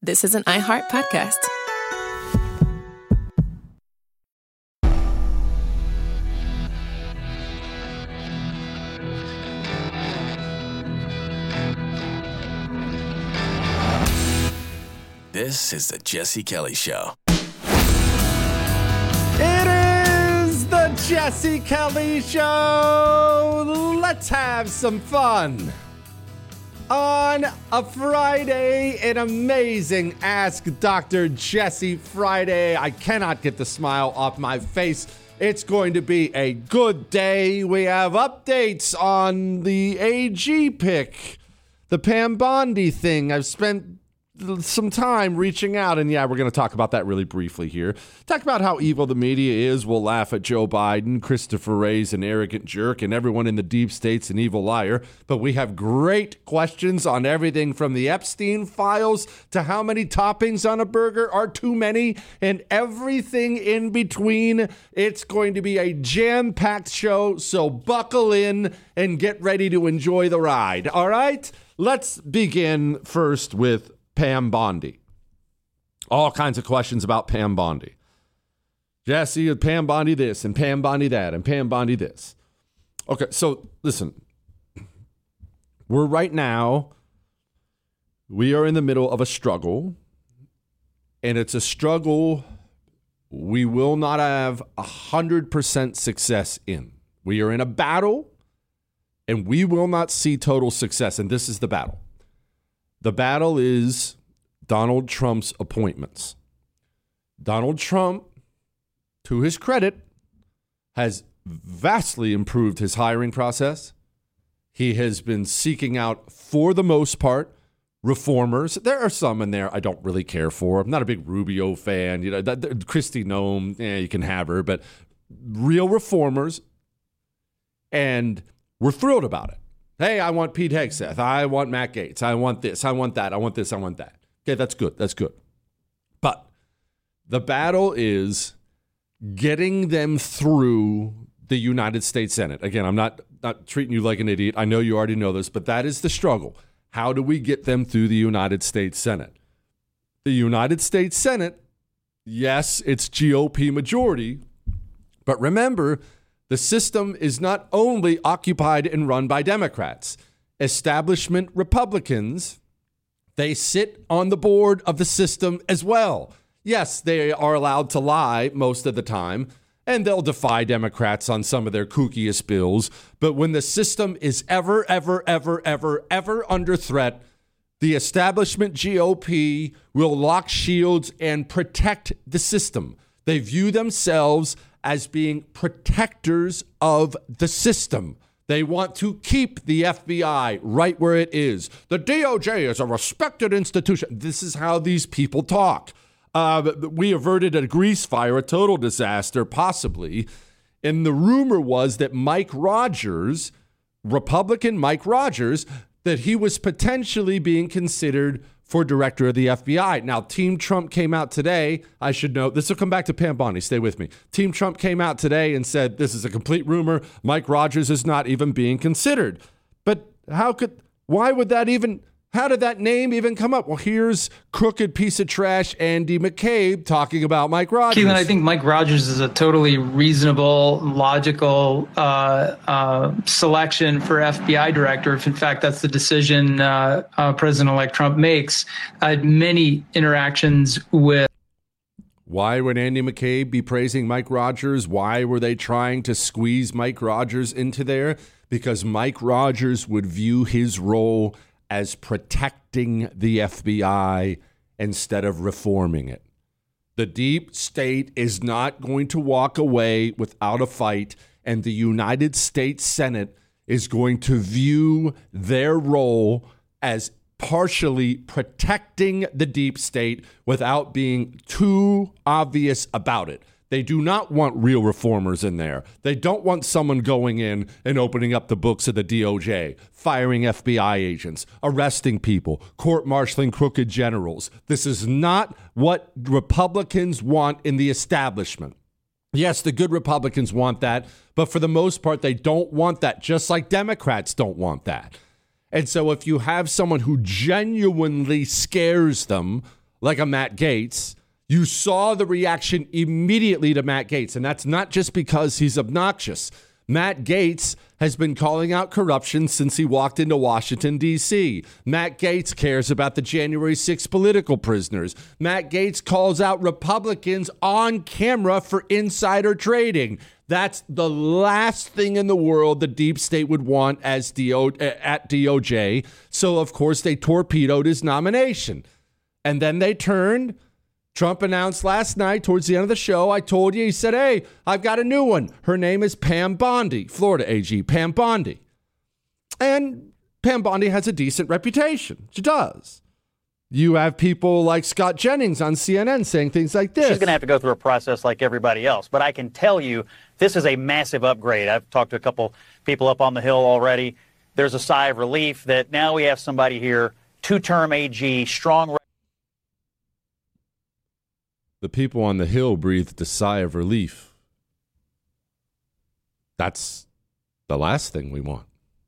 This is an iHeart podcast. This is the Jesse Kelly Show. It is the Jesse Kelly Show. Let's have some fun. On a Friday, an amazing Ask Dr. Jesse Friday. I cannot get the smile off my face. It's going to be a good day. We have updates on the AG pick, the Pam Bondi thing. I've spent some time reaching out, and we're going to talk about that really briefly here. Talk about how evil the media is. We'll laugh at Joe Biden, Christopher Wray's an arrogant jerk, and everyone in the deep state's an evil liar. But we have great questions on everything from the Epstein files to how many toppings on a burger are too many, and everything in between. It's going to be a jam-packed show, so buckle in and get ready to enjoy the ride. All right? Let's begin first with Pam Bondi. All kinds of questions about Pam Bondi. Jesse, Pam Bondi this, and Pam Bondi that, and Pam Bondi this. Okay, so listen. We are in the middle of a struggle, and it's a struggle we will not have 100% success in. We are in a battle, and we will not see total success, and this is the battle. The battle is Donald Trump's appointments. Donald Trump, to his credit, has vastly improved his hiring process. He has been seeking out, for the most part, reformers. There are some in there I don't really care for. I'm not a big Rubio fan. Kristi Noem, you can have her, but real reformers, and we're thrilled about it. Hey, I want Pete Hegseth. I want Matt Gaetz. I want this. I want that. I want this. I want that. Okay, that's good. That's good. But the battle is getting them through the United States Senate. Again, I'm not treating you like an idiot. I know you already know this, but that is the struggle. How do we get them through the United States Senate? The United States Senate, yes, it's GOP majority, but remember, the system is not only occupied and run by Democrats. Establishment Republicans, they sit on the board of the system as well. Yes, they are allowed to lie most of the time, and they'll defy Democrats on some of their kookiest bills. But when the system is ever under threat, the establishment GOP will lock shields and protect the system. They view themselves as being protectors of the system. They want to keep the FBI right where it is. The DOJ is a respected institution. This is how these people talk. We averted a grease fire, a total disaster, possibly. And the rumor was that Mike Rogers, Republican Mike Rogers, that he was potentially being considered for director of the FBI. Now, Team Trump came out today. I should note, this will come back to Pam Bondi. Stay with me. Team Trump came out today and said, this is a complete rumor. Mike Rogers is not even being considered. But how did that name even come up? Well, here's crooked piece of trash Andy McCabe talking about Mike Rogers. Keelan, I think Mike Rogers is a totally reasonable, logical selection for FBI director. If in fact that's the decision President-elect Trump makes. I had many interactions with. Why would Andy McCabe be praising Mike Rogers? Why were they trying to squeeze Mike Rogers into there? Because Mike Rogers would view his role as protecting the FBI instead of reforming it. The deep state is not going to walk away without a fight, and the United States Senate is going to view their role as partially protecting the deep state without being too obvious about it. They do not want real reformers in there. They don't want someone going in and opening up the books of the DOJ, firing FBI agents, arresting people, court-martialing crooked generals. This is not what Republicans want in the establishment. Yes, the good Republicans want that, but for the most part, they don't want that, just like Democrats don't want that. And so if you have someone who genuinely scares them, like a Matt Gaetz, you saw the reaction immediately to Matt Gaetz. And that's not just because he's obnoxious. Matt Gaetz has been calling out corruption since he walked into Washington, D.C. Matt Gaetz cares about the January 6th political prisoners. Matt Gaetz calls out Republicans on camera for insider trading. That's the last thing in the world the deep state would want at DOJ. So, of course, they torpedoed his nomination. And then they turned. Trump announced last night towards the end of the show, I told you, he said, hey, I've got a new one. Her name is Pam Bondi, Florida AG, Pam Bondi. And Pam Bondi has a decent reputation. She does. You have people like Scott Jennings on CNN saying things like this. She's going to have to go through a process like everybody else. But I can tell you, this is a massive upgrade. I've talked to a couple people up on the Hill already. There's a sigh of relief that now we have somebody here, two-term AG, strong. The people on the Hill breathed a sigh of relief. That's the last thing we want.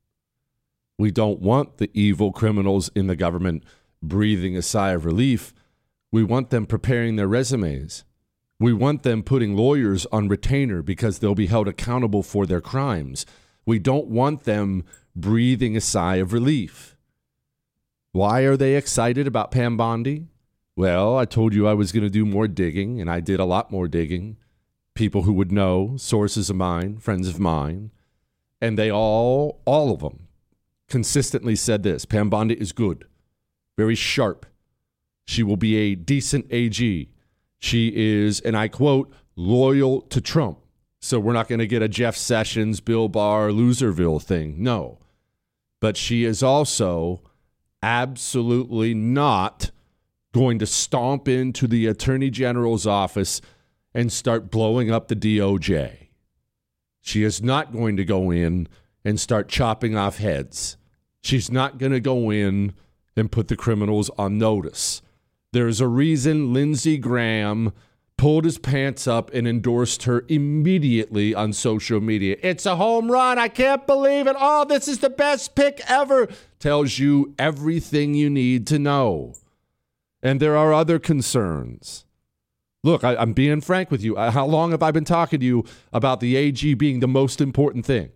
We don't want the evil criminals in the government breathing a sigh of relief. We want them preparing their resumes. We want them putting lawyers on retainer because they'll be held accountable for their crimes. We don't want them breathing a sigh of relief. Why are they excited about Pam Bondi? Well, I told you I was going to do more digging, and I did a lot more digging. People who would know, sources of mine, friends of mine, and they all of them, consistently said this. Pam Bondi is good, very sharp. She will be a decent AG. She is, and I quote, loyal to Trump. So we're not going to get a Jeff Sessions, Bill Barr, Loserville thing. No. But she is also absolutely not going to stomp into the Attorney General's office and start blowing up the DOJ. She is not going to go in and start chopping off heads. She's not going to go in and put the criminals on notice. There's a reason Lindsey Graham pulled his pants up and endorsed her immediately on social media. It's a home run. I can't believe it. Oh, this is the best pick ever. Tells you everything you need to know. And there are other concerns. Look, I'm being frank with you. How long have I been talking to you about the AG being the most important thing?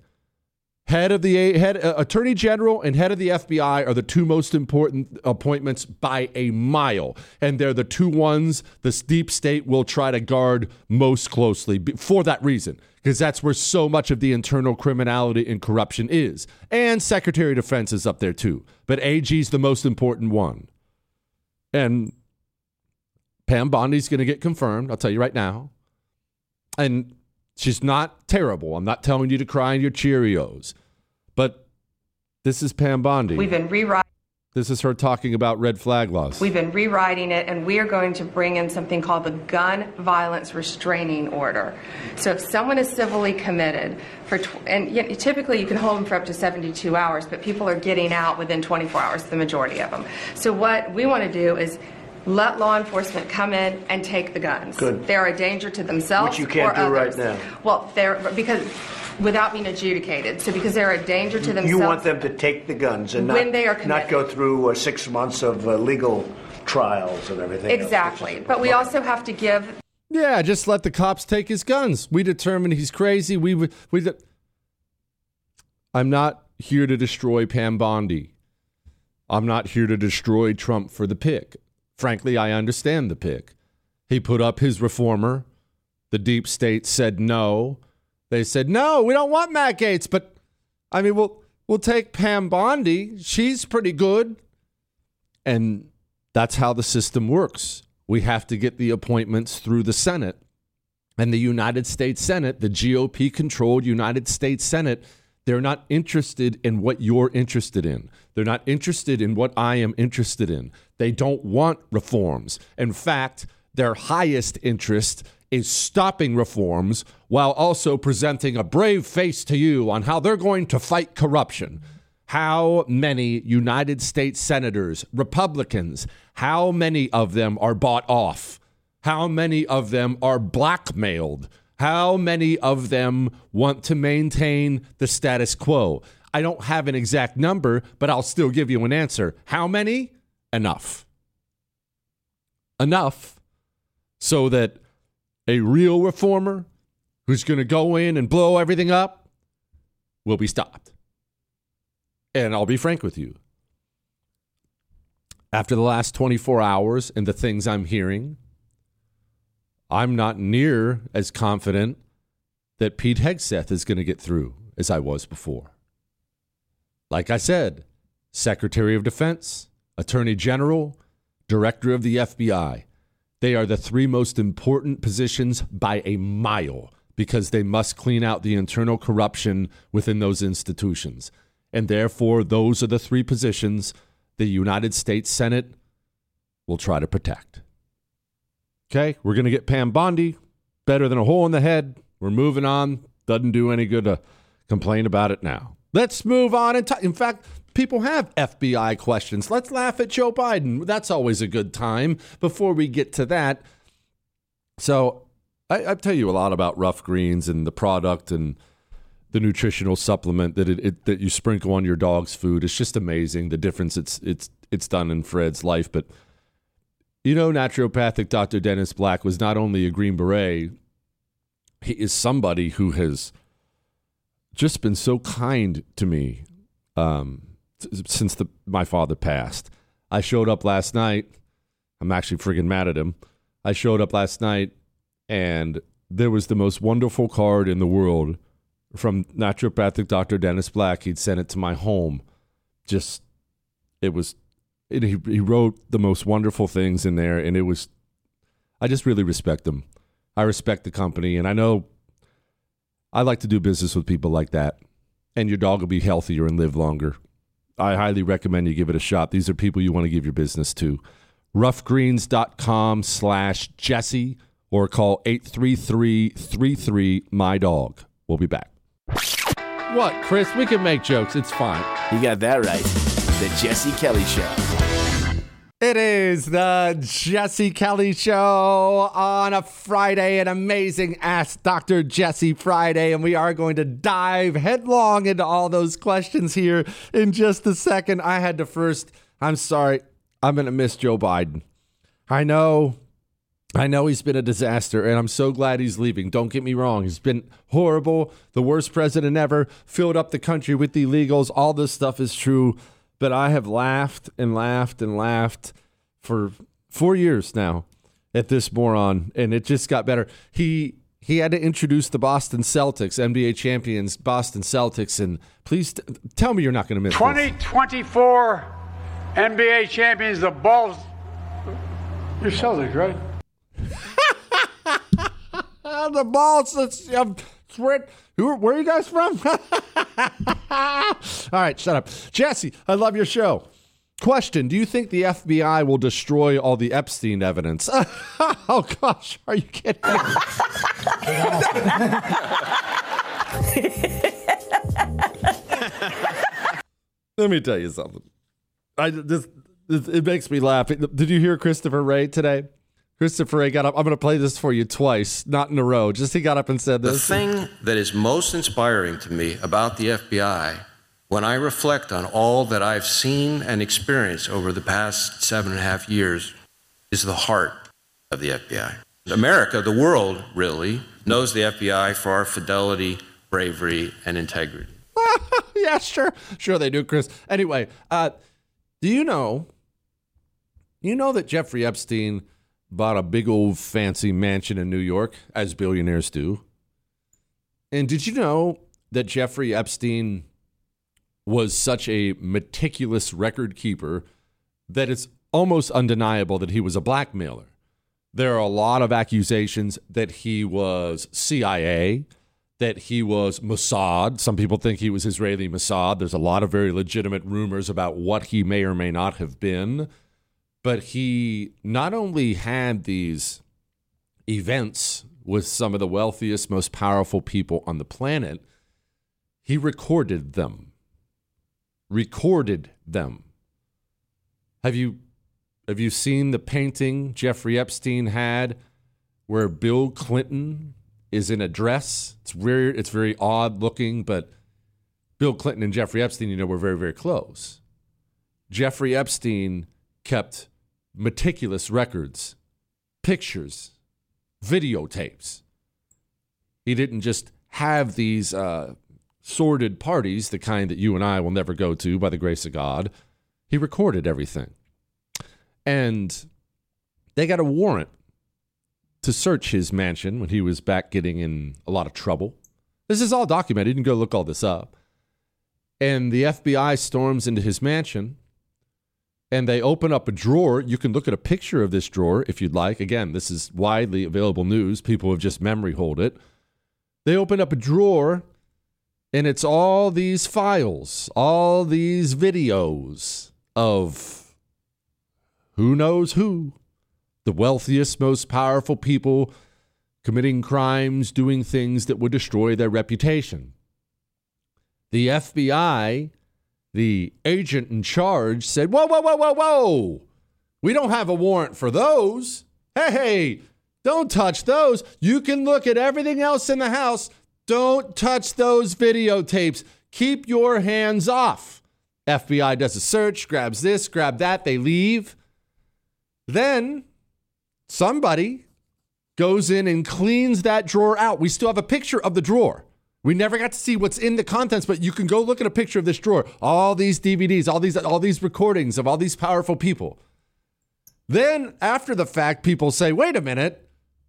Attorney General and head of the FBI are the two most important appointments by a mile. And they're the two ones the deep state will try to guard most closely for that reason, because that's where so much of the internal criminality and corruption is. And Secretary of Defense is up there too. But AG's the most important one. And Pam Bondi's going to get confirmed, I'll tell you right now. And she's not terrible. I'm not telling you to cry in your Cheerios. But this is Pam Bondi. We've been rewriting. This is her talking about red flag laws. We've been rewriting it, and we are going to bring in something called the Gun Violence Restraining Order. So if someone is civilly committed, typically you can hold them for up to 72 hours, but people are getting out within 24 hours, the majority of them. So what we want to do is let law enforcement come in and take the guns. Good. They're a danger to themselves. Which you can't do others. right now. Well, without being adjudicated. So because they're a danger to themselves. You want them to take the guns and when they are not go through 6 months of legal trials and everything. Exactly. But we also have to give. Yeah, just let the cops take his guns. We determine he's crazy. I'm not here to destroy Pam Bondi. I'm not here to destroy Trump for the pick. Frankly, I understand the pick. He put up his reformer. The deep state said no. They said, no, we don't want Matt Gaetz. But, I mean, we'll take Pam Bondi. She's pretty good. And that's how the system works. We have to get the appointments through the Senate. And the United States Senate, the GOP-controlled United States Senate, they're not interested in what you're interested in. They're not interested in what I am interested in. They don't want reforms. In fact, their highest interest is stopping reforms while also presenting a brave face to you on how they're going to fight corruption. How many United States senators, Republicans, how many of them are bought off? How many of them are blackmailed? How many of them want to maintain the status quo? I don't have an exact number, but I'll still give you an answer. How many? Enough. enough so that a real reformer who's going to go in and blow everything up will be stopped. And I'll be frank with you. After the last 24 hours and the things I'm hearing, I'm not near as confident that Pete Hegseth is going to get through as I was before. Like I said, Secretary of Defense, Attorney General, Director of the FBI. They are the three most important positions by a mile because they must clean out the internal corruption within those institutions. And therefore, those are the three positions the United States Senate will try to protect. Okay, we're going to get Pam Bondi, better than a hole in the head. We're moving on. Doesn't do any good to complain about it now. Let's move on. In fact, people have FBI questions. Let's laugh at Joe Biden. That's always a good time before we get to that. So I tell you a lot about Rough Greens and the product and the nutritional supplement that you sprinkle on your dog's food. It's just amazing the difference it's done in Fred's life. But you know, naturopathic Dr. Dennis Black was not only a Green Beret, he is somebody who has just been so kind to me since my father passed. I showed up last night. I'm actually friggin' mad at him. I showed up last night, and there was the most wonderful card in the world from naturopathic Dr. Dennis Black. He'd sent it to my home. He wrote the most wonderful things in there, and I just really respect him. I respect the company, and I know I like to do business with people like that, and your dog will be healthier and live longer. I highly recommend you give it a shot. These are people you want to give your business to. roughgreens.com/Jesse or call 833-33-MY-DOG. We'll be back. What, Chris? We can make jokes. It's fine. You got that right. The Jesse Kelly Show. It is the Jesse Kelly Show on a Friday, an amazing Ask Dr. Jesse Friday, and we are going to dive headlong into all those questions here in just a second. I'm sorry, I'm going to miss Joe Biden. I know he's been a disaster, and I'm so glad he's leaving. Don't get me wrong. He's been horrible, the worst president ever, filled up the country with illegals. All this stuff is true. But I have laughed and laughed and laughed for 4 years now at this moron, and it just got better. He had to introduce the Boston Celtics, NBA champions, Boston Celtics, and please tell me you're not going to miss 2024 NBA champions, the Bulls. You're Celtics, right? The Bulls. Where are you guys from? All right, shut up. Jesse, I love your show. Question, do you think the FBI will destroy all the Epstein evidence? Oh, gosh, are you kidding me? Let me tell you something. It makes me laugh. Did you hear Christopher Wray today? Christopher Wray got up. I'm going to play this for you twice, not in a row. Just he got up and said this. The thing that is most inspiring to me about the FBI, when I reflect on all that I've seen and experienced over the past 7.5 years, is the heart of the FBI. America, the world, really, knows the FBI for our fidelity, bravery, and integrity. Yeah, sure. Sure they do, Chris. Anyway, do you know that Jeffrey Epstein bought a big old fancy mansion in New York, as billionaires do? And did you know that Jeffrey Epstein was such a meticulous record keeper that it's almost undeniable that he was a blackmailer? There are a lot of accusations that he was CIA, that he was Mossad. Some people think he was Israeli Mossad. There's a lot of very legitimate rumors about what he may or may not have been. But he not only had these events with some of the wealthiest, most powerful people on the planet, he recorded them. Have you seen the painting Jeffrey Epstein had where Bill Clinton is in a dress? It's very odd looking, but Bill Clinton and Jeffrey Epstein, were very, very close. Jeffrey Epstein kept meticulous records pictures, videotapes. He didn't just have these sordid parties, the kind that you and I will never go to by the grace of God. He recorded everything. And they got a warrant to search his mansion when he was back getting in a lot of trouble. This is all documented. You can go look all this up. And the FBI storms into his mansion, and they open up a drawer. You can look at a picture of this drawer if you'd like. Again, this is widely available news. People have just memory holed it. They open up a drawer, and it's all these files, all these videos of who knows who, the wealthiest, most powerful people committing crimes, doing things that would destroy their reputation. The FBI, the agent in charge, said, whoa. We don't have a warrant for those. Hey, don't touch those. You can look at everything else in the house. Don't touch those videotapes. Keep your hands off. FBI does a search, grabs this, grab that. They leave. Then somebody goes in and cleans that drawer out. We still have a picture of the drawer. We never got to see what's in the contents, but you can go look at a picture of this drawer. All these DVDs, all these recordings of all these powerful people. Then after the fact, people say, wait a minute,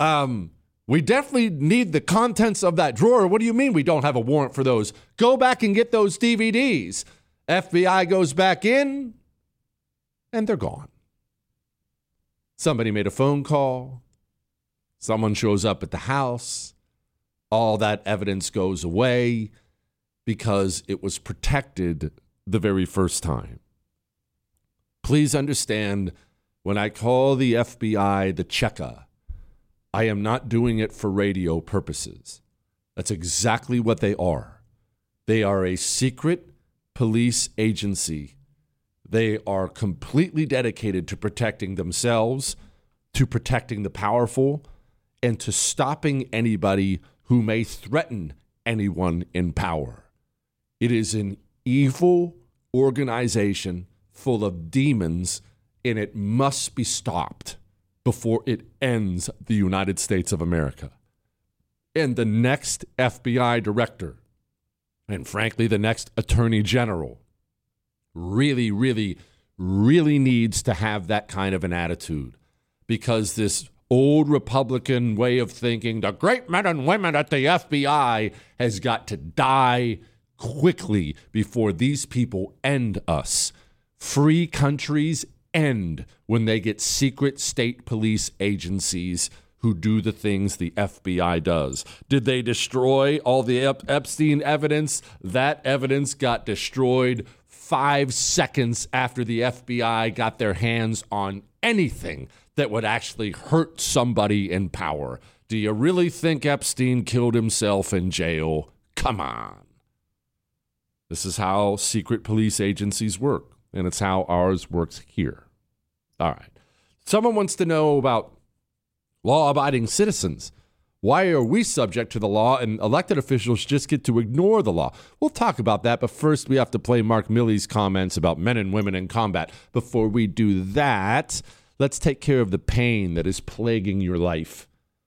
we definitely need the contents of that drawer. What do you mean we don't have a warrant for those? Go back and get those DVDs. FBI goes back in, and they're gone. Somebody made a phone call. Someone shows up at the house. All that evidence goes away because it was protected the very first time. Please understand, when I call the FBI the Cheka, I am not doing it for radio purposes. That's exactly what they are. They are a secret police agency. They are completely dedicated to protecting themselves, to protecting the powerful, and to stopping anybody who may threaten anyone in power. It is an evil organization full of demons, and it must be stopped before it ends the United States of America. And the next FBI director, and frankly, the next attorney general, really, really, really needs to have that kind of an attitude, because this old Republican way of thinking, the great men and women at the FBI, has got to die quickly before these people end us. Free countries end when they get secret state police agencies who do the things the FBI does. Did they destroy all the Epstein evidence? That evidence got destroyed 5 seconds after the FBI got their hands on anything that would actually hurt somebody in power. Do you really think Epstein killed himself in jail? Come on. This is how secret police agencies work, and it's how ours works here. All right. Someone wants to know about law-abiding citizens. Why are we subject to the law and elected officials just get to ignore the law? We'll talk about that, but first we have to play Mark Milley's comments about men and women in combat. Before we do that, let's take care of the pain that is plaguing your life.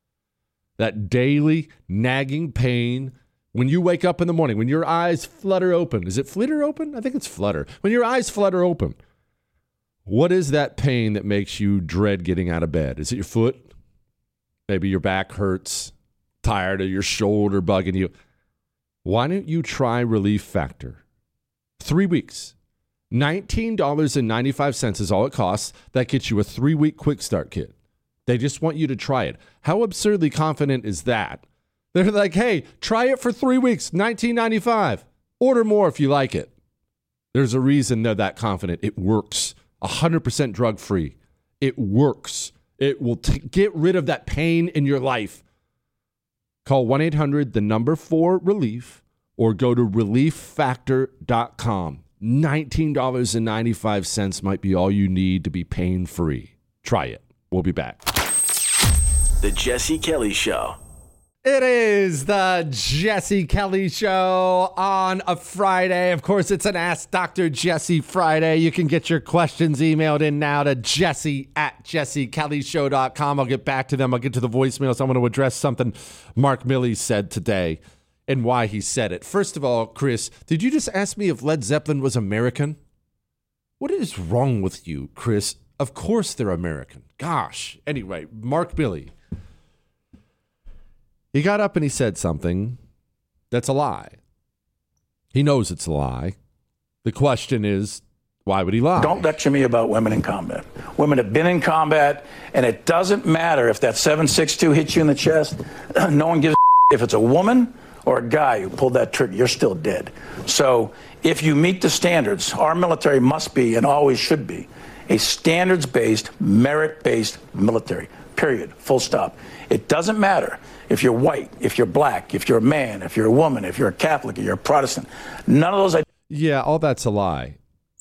That daily nagging pain when you wake up in the morning, when your eyes flutter open. Is it flitter open? I think it's flutter. When your eyes flutter open, what is that pain that makes you dread getting out of bed? Is it your foot? Maybe your back hurts, tired of your shoulder bugging you. Why don't you try Relief Factor? 3 weeks. $19.95 is all it costs. That gets you a 3-week quick start kit. They just want you to try it. How absurdly confident is that? They're like, hey, try it for 3 weeks, $19.95. Order more if you like it. There's a reason they're that confident. It works. 100% drug-free. It works. It will get rid of that pain in your life. Call 1-800-4-RELIEF or go to relieffactor.com. $19.95 might be all you need to be pain-free. Try it. We'll be back. The Jesse Kelly Show. It is the Jesse Kelly Show on a Friday. Of course, it's an Ask Dr. Jesse Friday. You can get your questions emailed in now to jesse@jessekellyshow.com. I'll get back to them. I'll get to the voicemails. I want to address something Mark Milley said today and why he said it. First of all, Chris, did you just ask me if Led Zeppelin was American? What is wrong with you, Chris? Of course they're American. Gosh. Anyway, Mark Milley. He got up and he said something that's a lie. He knows it's a lie. The question is, why would he lie? Don't lecture me about women in combat. Women have been in combat, and it doesn't matter if that 7.62 hits you in the chest. No one gives a if it's a woman or a guy who pulled that trigger. You're still dead. So if you meet the standards, our military must be and always should be a standards-based, merit-based military, period, full stop. It doesn't matter if you're white, if you're black, if you're a man, if you're a woman, if you're a Catholic, if you're a Protestant. None of those. Yeah, all that's a lie.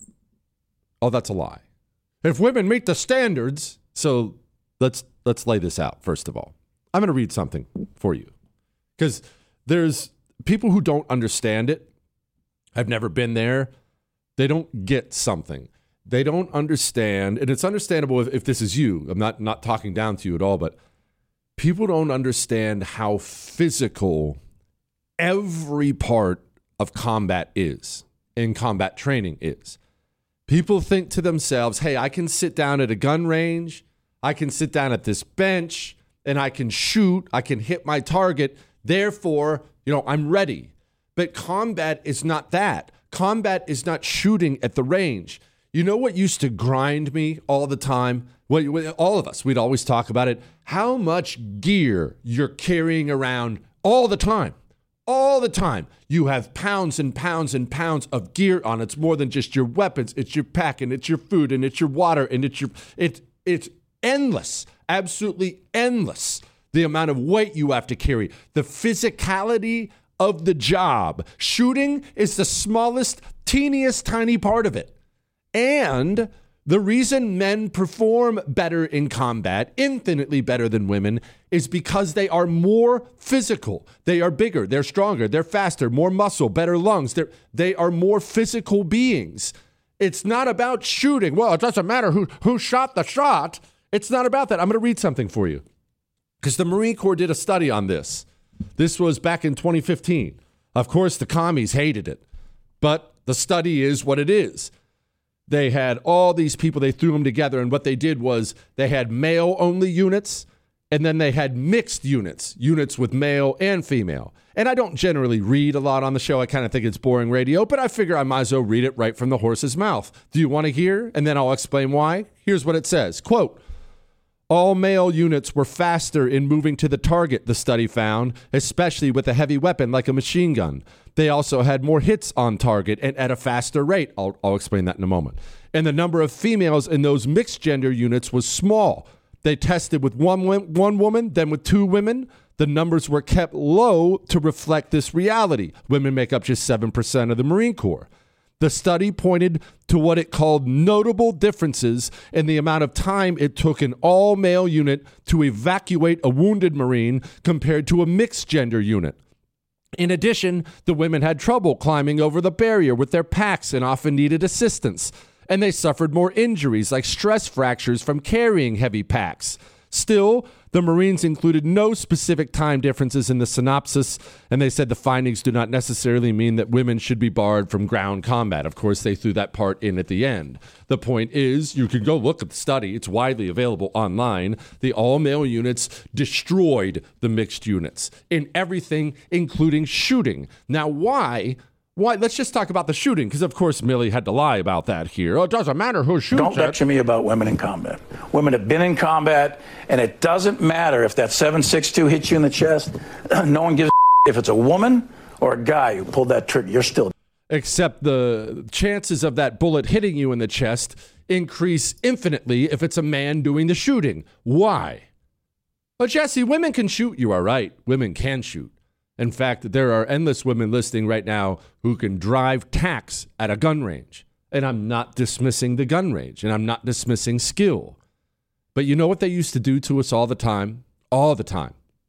All that's a lie. If women meet the standards, so let's lay this out, first of all. I'm going to read something for you because there's people who don't understand it. I've never been there. They don't get something. They don't understand, and it's understandable if this is you. I'm not talking down to you at all, but people don't understand how physical every part of combat is, and combat training is. People think to themselves, hey, I can sit down at a gun range, I can sit down at this bench, and I can shoot, I can hit my target, therefore, I'm ready. But combat is not that. Combat is not shooting at the range. You know what used to grind me all the time? All of us, we'd always talk about it. How much gear you're carrying around all the time. All the time. You have pounds and pounds and pounds of gear on. It's more than just your weapons. It's your pack, and it's your food, and it's your water, and it's endless. Absolutely endless. The amount of weight you have to carry. The physicality of the job. Shooting is the smallest, teeniest, tiny part of it. And the reason men perform better in combat, infinitely better than women, is because they are more physical. They are bigger, they're stronger, they're faster, more muscle, better lungs. They are more physical beings. It's not about shooting. Well, it doesn't matter who shot the shot. It's not about that. I'm going to read something for you because the Marine Corps did a study on this. This was back in 2015. Of course, the commies hated it, but the study is what it is. They had all these people, they threw them together, and what they did was they had male-only units, and then they had mixed units with male and female. And I don't generally read a lot on the show. I kind of think it's boring radio, but I figure I might as well read it right from the horse's mouth. Do you want to hear? And then I'll explain why. Here's what it says. Quote, all male units were faster in moving to the target, the study found, especially with a heavy weapon like a machine gun. They also had more hits on target and at a faster rate. I'll explain that in a moment. And the number of females in those mixed gender units was small. They tested with one woman, then with two women. The numbers were kept low to reflect this reality. Women make up just 7% of the Marine Corps. The study pointed to what it called notable differences in the amount of time it took an all-male unit to evacuate a wounded Marine compared to a mixed-gender unit. In addition, the women had trouble climbing over the barrier with their packs and often needed assistance, and they suffered more injuries like stress fractures from carrying heavy packs. Still, the Marines included no specific time differences in the synopsis, and they said the findings do not necessarily mean that women should be barred from ground combat. Of course, they threw that part in at the end. The point is, you can go look at the study. It's widely available online. The all-male units destroyed the mixed units in everything, including shooting. Now, why? Let's just talk about the shooting, because, of course, Milley had to lie about that here. Oh, it doesn't matter who shoots. Don't lecture me about women in combat. Women have been in combat, and it doesn't matter if that 7.62 hits you in the chest. No one gives a if it's a woman or a guy who pulled that trigger. You're still. Except the chances of that bullet hitting you in the chest increase infinitely if it's a man doing the shooting. Why? Well, Jesse, women can shoot. You are right. Women can shoot. In fact, there are endless women listening right now who can drive tacks at a gun range. And I'm not dismissing the gun range, and I'm not dismissing skill. But you know what they used to do to us all the time? All the time.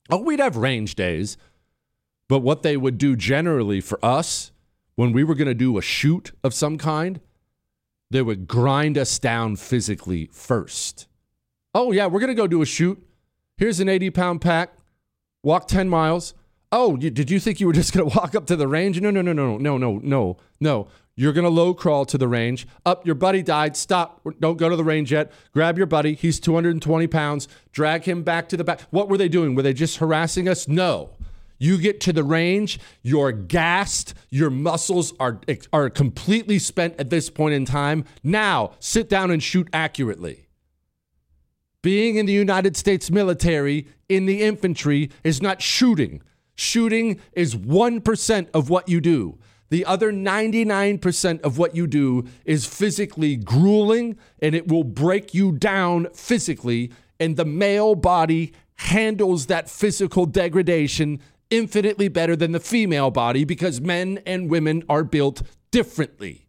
Oh, we'd have range days. But what they would do generally for us, when we were going to do a shoot of some kind, they would grind us down physically first. Oh, yeah, we're going to go do a shoot. Here's an 80-pound pack. Walk 10 miles. Oh, did you think you were just going to walk up to the range? No. You're going to low crawl to the range. Up, your buddy died. Stop. Don't go to the range yet. Grab your buddy. He's 220 pounds. Drag him back to the back. What were they doing? Were they just harassing us? No. You get to the range, you're gassed, your muscles are completely spent at this point in time. Now, sit down and shoot accurately. Being in the United States military, in the infantry, is not shooting. Shooting is 1% of what you do. The other 99% of what you do is physically grueling, and it will break you down physically, and the male body handles that physical degradation infinitely better than the female body because men and women are built differently.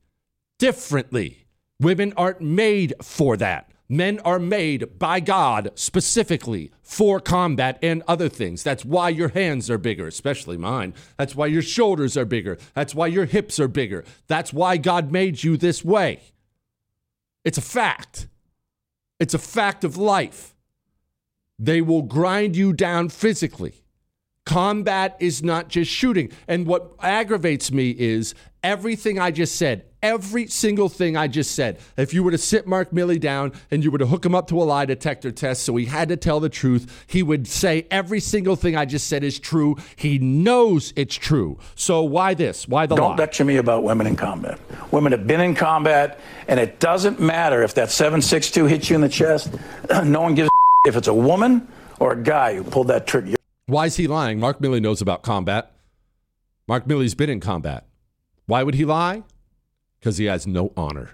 Women aren't made for that. Men are made by God specifically for combat and other things. That's why your hands are bigger, especially mine. That's why your shoulders are bigger. That's why your hips are bigger. That's why God made you this way. It's a fact. It's a fact of life. They will grind you down physically. Combat is not just shooting. And what aggravates me is everything I just said, every single thing I just said. If you were to sit Mark Milley down and you were to hook him up to a lie detector test so he had to tell the truth, he would say every single thing I just said is true. He knows it's true. So why this? Why the lie? Don't lecture me about women in combat. Women have been in combat, and it doesn't matter if that 7.62 hits you in the chest. No one gives a if it's a woman or a guy who pulled that trigger. Why is he lying? Mark Milley knows about combat. Mark Milley's been in combat. Why would he lie? Because he has no honor.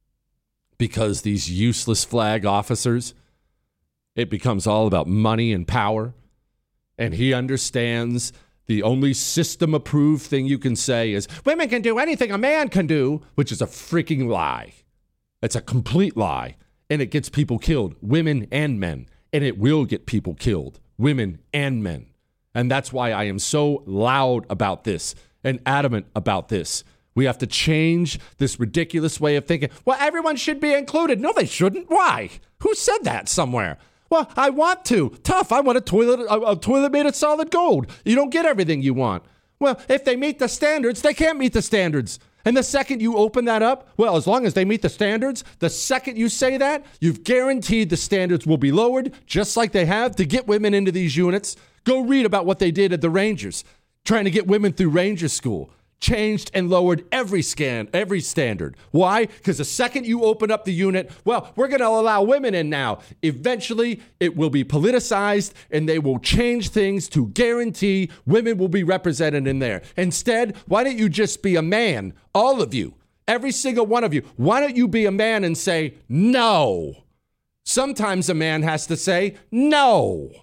Because these useless flag officers, it becomes all about money and power. And he understands the only system-approved thing you can say is, women can do anything a man can do, which is a freaking lie. It's a complete lie. And it gets people killed, women and men. And it will get people killed, women and men. And that's why I am so loud about this and adamant about this. We have to change this ridiculous way of thinking. Well, everyone should be included. No, they shouldn't. Why? Who said that somewhere? Well, I want to. Tough. I want a toilet made of solid gold. You don't get everything you want. Well, if they meet the standards, they can't meet the standards. And the second you open that up, well, as long as they meet the standards, the second you say that, you've guaranteed the standards will be lowered, just like they have to get women into these units. Go read about what they did at the Rangers, trying to get women through Ranger School. Changed and lowered every standard. Why? Because the second you open up the unit, well, we're going to allow women in now. Eventually, it will be politicized, and they will change things to guarantee women will be represented in there. Instead, why don't you just be a man? All of you. Every single one of you. Why don't you be a man and say no? Sometimes a man has to say no.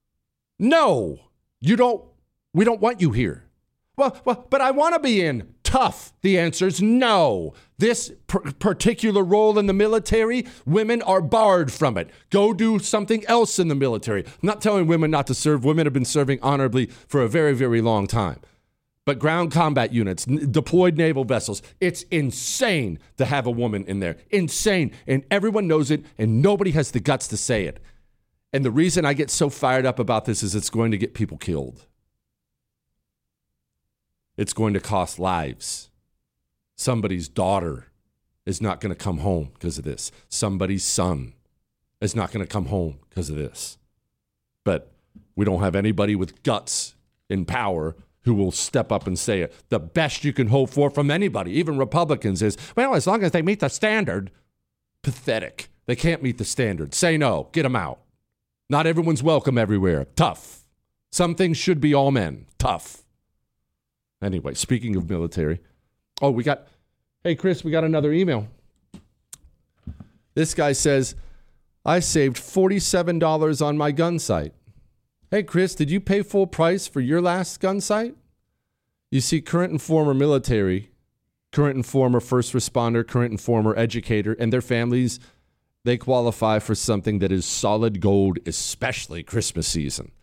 No. We don't want you here. Well, but I want to be in. Tough. The answer is no. This particular role in the military, women are barred from it. Go do something else in the military. I'm not telling women not to serve. Women have been serving honorably for a very, very long time. But ground combat units, deployed naval vessels, it's insane to have a woman in there. Insane. And everyone knows it, and nobody has the guts to say it. And the reason I get so fired up about this is it's going to get people killed. It's going to cost lives. Somebody's daughter is not going to come home because of this. Somebody's son is not going to come home because of this. But we don't have anybody with guts and power who will step up and say it. The best you can hope for from anybody, even Republicans, is, well, as long as they meet the standard. Pathetic. They can't meet the standard. Say no. Get them out. Not everyone's welcome everywhere. Tough. Some things should be all men. Tough. Anyway, speaking of military, hey, Chris, we got another email. This guy says, I saved $47 on my gun sight. Hey, Chris, did you pay full price for your last gun sight? You see, current and former military, current and former first responder, current and former educator, and their families, they qualify for something that is solid gold, especially Christmas season.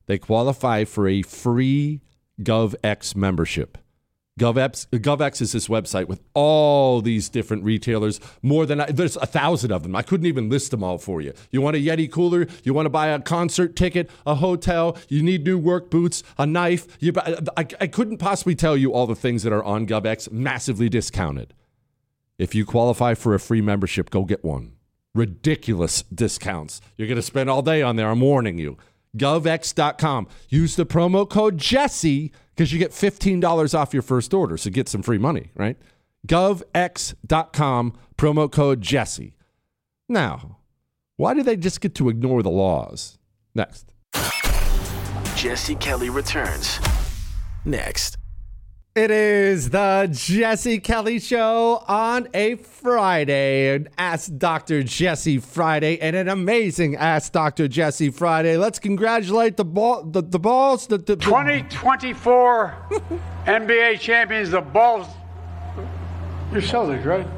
they qualify for a free GovX membership. GovX is this website with all these different retailers. There's 1,000 of them. I couldn't even list them all for you. You want a Yeti cooler? You want to buy a concert ticket, a hotel? You need new work boots, a knife? I couldn't possibly tell you all the things that are on GovX, massively discounted. If you qualify for a free membership, go get one. Ridiculous discounts. You're going to spend all day on there. I'm warning you. GovX.com. Use the promo code Jesse because you get $15 off your first order. So get some free money, right? GovX.com, promo code Jesse. Now, why do they just get to ignore the laws? Next. Jesse Kelly returns next. It is the Jesse Kelly Show on a Friday, an Ask Dr. Jesse Friday, and an amazing Ask Dr. Jesse Friday. Let's congratulate the balls. The 2024 NBA champions, the Bulls. You're Celtics, right?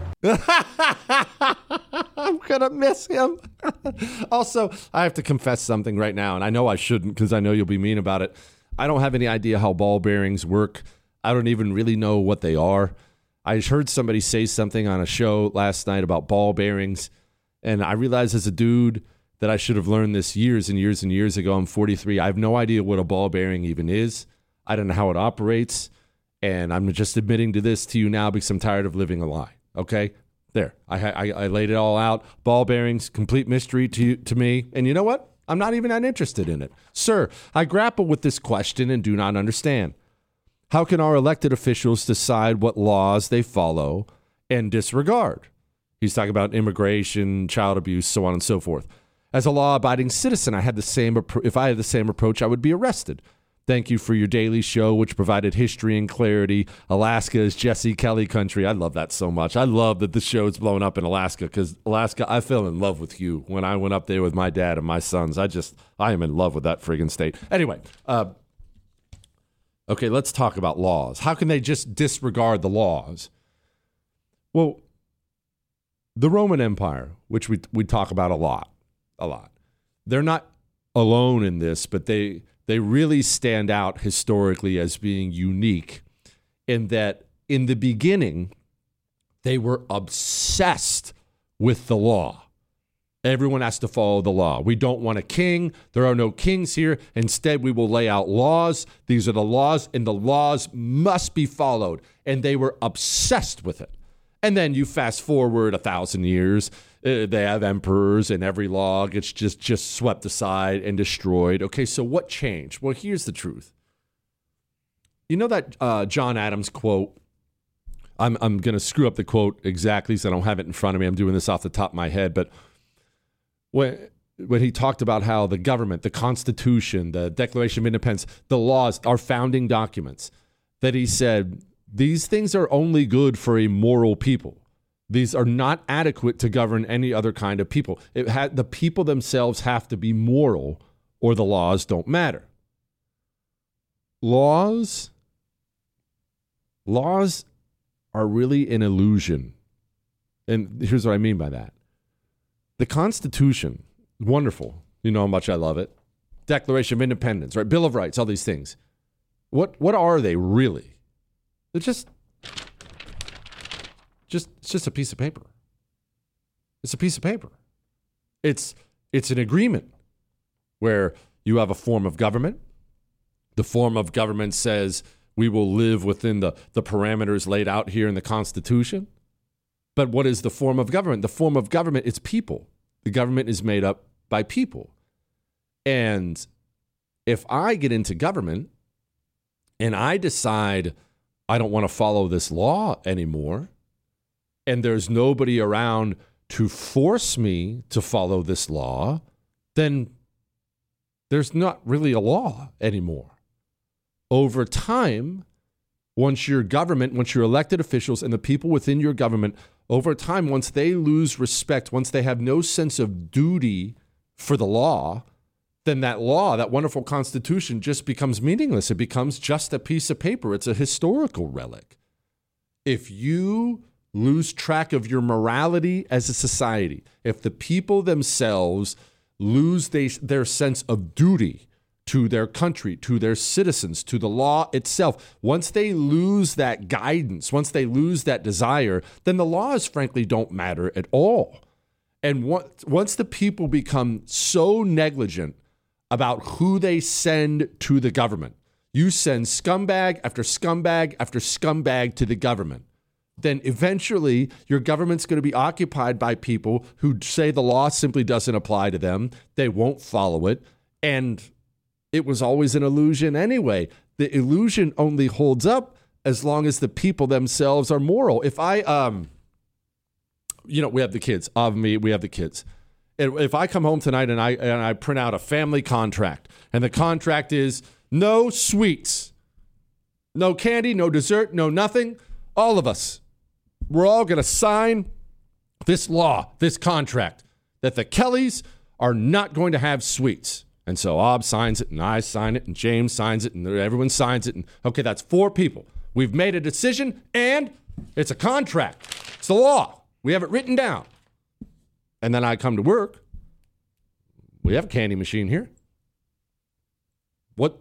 I'm going to miss him. Also, I have to confess something right now, and I know I shouldn't because I know you'll be mean about it. I don't have any idea how ball bearings work. I don't even really know what they are. I heard somebody say something on a show last night about ball bearings, and I realized as a dude that I should have learned this years and years and years ago. I'm 43. I have no idea what a ball bearing even is. I don't know how it operates, and I'm just admitting to this to you now because I'm tired of living a lie. Okay? There. I laid it all out. Ball bearings, complete mystery to me. And you know what? I'm not even that interested in it. Sir, I grapple with this question and do not understand. How can our elected officials decide what laws they follow and disregard? He's talking about immigration, child abuse, so on and so forth. As a law-abiding citizen, if I had the same approach, I would be arrested. Thank you for your daily show, which provided history and clarity. Alaska is Jesse Kelly country. I love that so much. I love that the show's blown up in Alaska because Alaska, I fell in love with you when I went up there with my dad and my sons. I am in love with that friggin' state. Anyway, okay, let's talk about laws. How can they just disregard the laws? Well, the Roman Empire, which we talk about a lot, they're not alone in this, but they really stand out historically as being unique in that in the beginning, they were obsessed with the law. Everyone has to follow the law. We don't want a king. There are no kings here. Instead, we will lay out laws. These are the laws, and the laws must be followed. And they were obsessed with it. And then you fast forward 1,000 years. They have emperors, and every law gets just swept aside and destroyed. Okay, so what changed? Well, here's the truth. You know that John Adams quote? I'm going to screw up the quote exactly, so I don't have it in front of me. I'm doing this off the top of my head, but when he talked about how the government, the Constitution, the Declaration of Independence, the laws, our founding documents, that he said, these things are only good for a moral people. These are not adequate to govern any other kind of people. The people themselves have to be moral or the laws don't matter. Laws are really an illusion. And here's what I mean by that. The Constitution, wonderful. You know how much I love it. Declaration of Independence, right? Bill of Rights, all these things. What are they really? They're just it's just a piece of paper. It's a piece of paper. It's an agreement where you have a form of government. The form of government says we will live within the parameters laid out here in the Constitution. But what is the form of government? The form of government is people. The government is made up by people. And if I get into government and I decide I don't want to follow this law anymore, and there's nobody around to force me to follow this law, then there's not really a law anymore. Over time, once your elected officials and the people within your government, over time, once they lose respect, once they have no sense of duty for the law, then that law, that wonderful Constitution, just becomes meaningless. It becomes just a piece of paper. It's a historical relic. If you lose track of your morality as a society, if the people themselves lose their sense of duty to their country, to their citizens, to the law itself. Once they lose that guidance, once they lose that desire, then the laws, frankly, don't matter at all. And once the people become so negligent about who they send to the government, you send scumbag after scumbag after scumbag to the government, then eventually your government's going to be occupied by people who say the law simply doesn't apply to them. They won't follow it. And it was always an illusion anyway. The illusion only holds up as long as the people themselves are moral. If I, we have the kids. We have the kids. If I come home tonight and I print out a family contract, and the contract is no sweets, no candy, no dessert, no nothing, all of us, we're all going to sign this law, this contract, that the Kellys are not going to have sweets. And so Ob signs it, and I sign it, and James signs it, and everyone signs it. And okay, that's 4 people. We've made a decision, and it's a contract. It's the law. We have it written down. And then I come to work. We have a candy machine here. What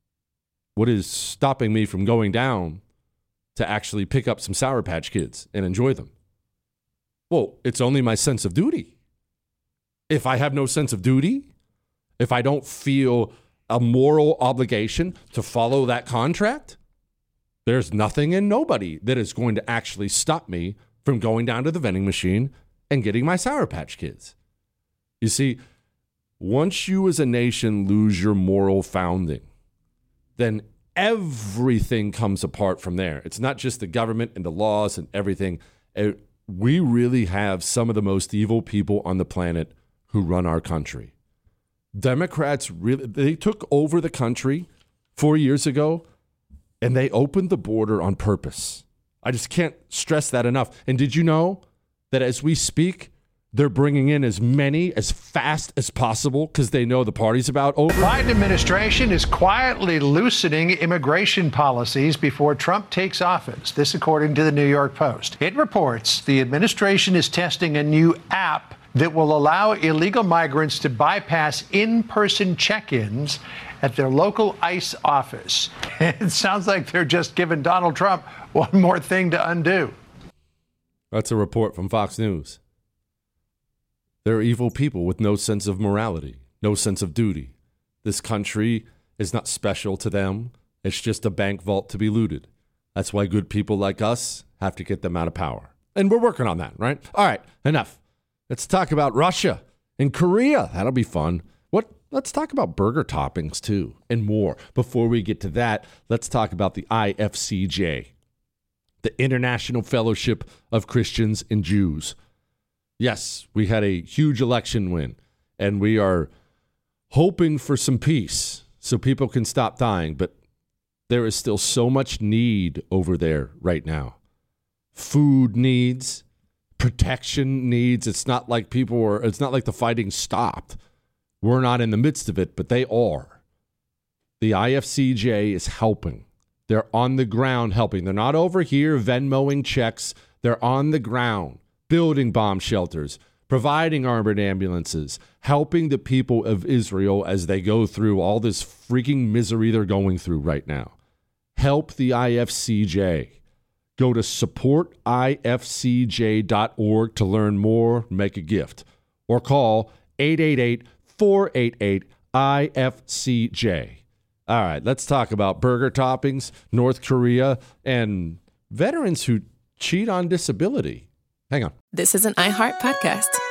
is stopping me from going down to actually pick up some Sour Patch Kids and enjoy them? Well, it's only my sense of duty. If I have no sense of duty, if I don't feel a moral obligation to follow that contract, there's nothing and nobody that is going to actually stop me from going down to the vending machine and getting my Sour Patch Kids. You see, once you as a nation lose your moral founding, then everything comes apart from there. It's not just the government and the laws and everything. We really have some of the most evil people on the planet who run our country. Democrats they took over the country 4 years ago, and they opened the border on purpose. I just can't stress that enough. And did you know that as we speak, they're bringing in as many as fast as possible because they know the party's about over? The Biden administration is quietly loosening immigration policies before Trump takes office. This according to the New York Post. It reports the administration is testing a new app that will allow illegal migrants to bypass in-person check-ins at their local ICE office. It sounds like they're just giving Donald Trump one more thing to undo. That's a report from Fox News. They're evil people with no sense of morality, no sense of duty. This country is not special to them. It's just a bank vault to be looted. That's why good people like us have to get them out of power. And we're working on that, right? All right, enough. Let's talk about Russia and Korea. That'll be fun. Let's talk about burger toppings, too, and more. Before we get to that, let's talk about the IFCJ, the International Fellowship of Christians and Jews. Yes, we had a huge election win, and we are hoping for some peace so people can stop dying, but there is still so much need over there right now. Food needs, protection needs. It's not like the fighting stopped. We're not in the midst of it, but they are. The IFCJ is helping. They're on the ground helping. They're not over here Venmoing checks. They're on the ground, building bomb shelters, providing armored ambulances, helping the people of Israel as they go through all this freaking misery they're going through right now. Help the IFCJ. Go to supportifcj.org to learn more, make a gift, or call 888-488-IFCJ. All right, let's talk about burger toppings, North Korea, and veterans who cheat on disability. Hang on. This is an iHeart podcast.